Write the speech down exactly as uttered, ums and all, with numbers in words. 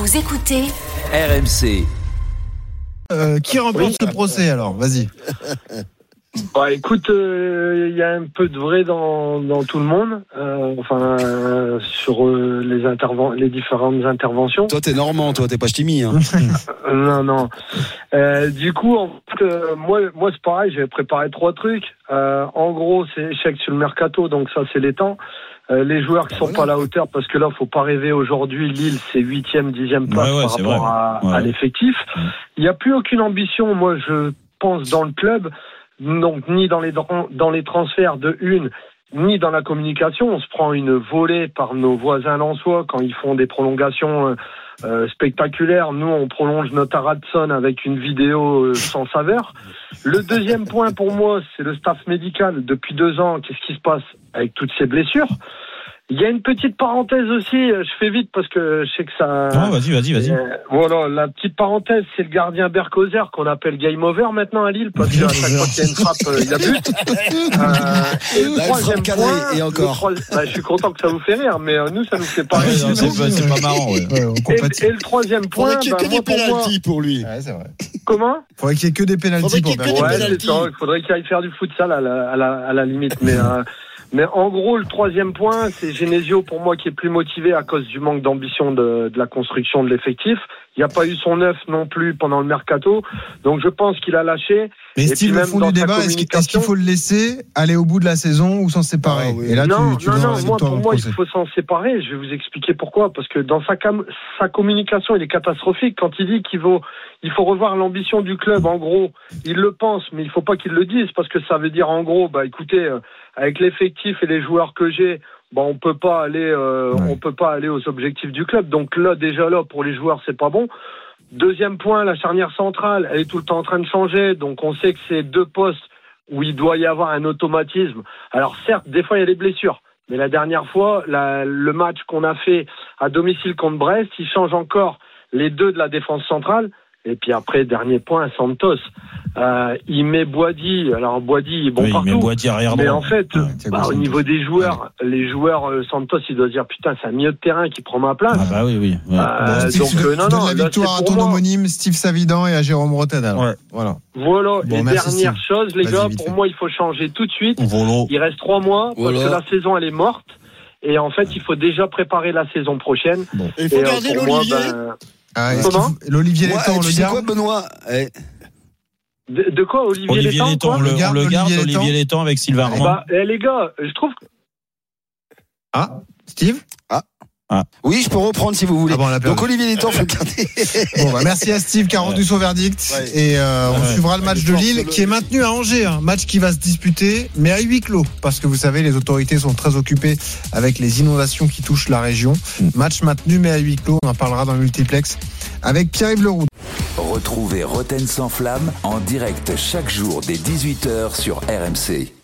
Vous écoutez R M C. Euh, qui remporte oui. ce procès alors ? Vas-y. Bah écoute, il euh, y a un peu de vrai dans, dans tout le monde, euh, enfin euh, sur euh, les interven- les différentes interventions. Toi t'es normand, toi t'es pas ch'timi. Hein. non non. Euh, du coup, en fait, euh, moi moi c'est pareil, j'ai préparé trois trucs. Euh, en gros, c'est échec sur le mercato, donc ça c'est les temps. Euh, les joueurs qui sont voilà. pas à la hauteur, parce que là faut pas rêver aujourd'hui. Lille c'est huitième, dixième place ouais, ouais, par rapport à, ouais. à l'effectif. Il y a plus aucune ambition. Moi je pense dans le club. Donc ni dans les dans les transferts de une, ni dans la communication, on se prend une volée par nos voisins lensois quand ils font des prolongations euh, spectaculaires. Nous, on prolonge notre Aradson avec une vidéo euh, sans saveur. Le deuxième point pour moi, c'est le staff médical. Depuis deux ans, qu'est-ce qui se passe avec toutes ces blessures ? Il y a une petite parenthèse aussi, je fais vite parce que je sais que ça... Non, vas-y, vas-y, vas-y. Euh, voilà, la petite parenthèse, c'est le gardien Berkozer qu'on appelle Game Over maintenant à Lille, parce qu'à chaque fois qu'il y a une frappe, euh, il y a but. Euh, et le Là, troisième point... Et encore. Trois... Bah, je suis content que ça vous fait rire, mais euh, nous, ça nous fait pas rire. Ouais, c'est, pas, c'est pas marrant, ouais. ouais et, et le troisième point... Faudrait qu'il y ait bah, que des pénaltys pour, pour lui. Ouais, c'est vrai. Comment ? Faudrait qu'il y ait que des pénaltys pour Berkozer. Ouais, c'est ça, il faudrait qu'il aille faire du futsal à la, à la, à la limite, mais... Euh, Mais en gros, le troisième point, c'est Genesio pour moi qui est plus motivé à cause du manque d'ambition de, de la construction de l'effectif. Il n'y a pas eu son neuf non plus pendant le mercato, donc je pense qu'il a lâché. Mais Steve, le fond du débat, est-ce, qu'il, est-ce qu'il faut le laisser aller au bout de la saison ou s'en séparer ? ah, oui. Et là, non, tu, tu non, non. Moi, pour moi, procès. il faut s'en séparer. Je vais vous expliquer pourquoi. Parce que dans sa, cam- sa communication, il est catastrophique quand il dit qu'il faut, il faut revoir l'ambition du club. En gros, il le pense, mais il faut pas qu'il le dise parce que ça veut dire en gros, bah écoutez, euh, avec l'effectif et les joueurs que j'ai, bah on peut pas aller, euh, ouais. on peut pas aller aux objectifs du club. Donc là, déjà là, pour les joueurs, c'est pas bon. Deuxième point, la charnière centrale, elle est tout le temps en train de changer. Donc on sait que c'est deux postes où il doit y avoir un automatisme. Alors certes, des fois il y a des blessures. Mais la dernière fois, la, le match qu'on a fait à domicile contre Brest, il change encore les deux de la défense centrale. Et puis après, dernier point, Santos. Euh, il met Boady. Alors Boady est bon oui, partout. Il met Boady arrière droit. Mais en fait, ouais, bah, au niveau des joueurs, ouais. les joueurs euh, Santos, il doit se dire putain, c'est un milieu de terrain qui prend ma place. Ah bah oui, oui. Ouais. Euh, bon, Steve, donc euh, non, non. La victoire à ton moi. homonyme, Steve Savidan et à Jérôme Rotten. Ouais. Voilà. Voilà. Bon, et merci, dernière Steve. chose, les Vas-y, gars, vite pour fait. moi, il faut changer tout de suite. Voilà. Il reste trois mois voilà. parce que la saison elle est morte. Et en fait, il faut déjà préparer la saison prochaine. Bon. Et il faut et, garder euh, l'Olivier. Moi, ben, Ah, Comment L'Olivier Létang, on le garde. C'est quoi, Benoît eh. de, de quoi, Olivier, Olivier Létang, on le garde, on le garde Olivier, Olivier Létang avec Sylvain Roy. Bah, eh, les gars, je trouve. Ah, Steve Ah. Ah. Oui, je peux reprendre si vous voulez. Ah bon, donc Olivier Létang, faut garder. Bon, bah, merci à Steve qui a rendu son verdict. Ouais. Et euh, on ouais. suivra le match de Lille qui est maintenu à Angers. Un match qui va se disputer, mais à huis clos. Parce que vous savez, les autorités sont très occupées avec les inondations qui touchent la région. Mm. Match maintenu, mais à huis clos. On en parlera dans le multiplex avec Pierre-Yves Leroux. Retrouvez Rotten sans flamme en direct chaque jour dès dix-huit heures sur R M C.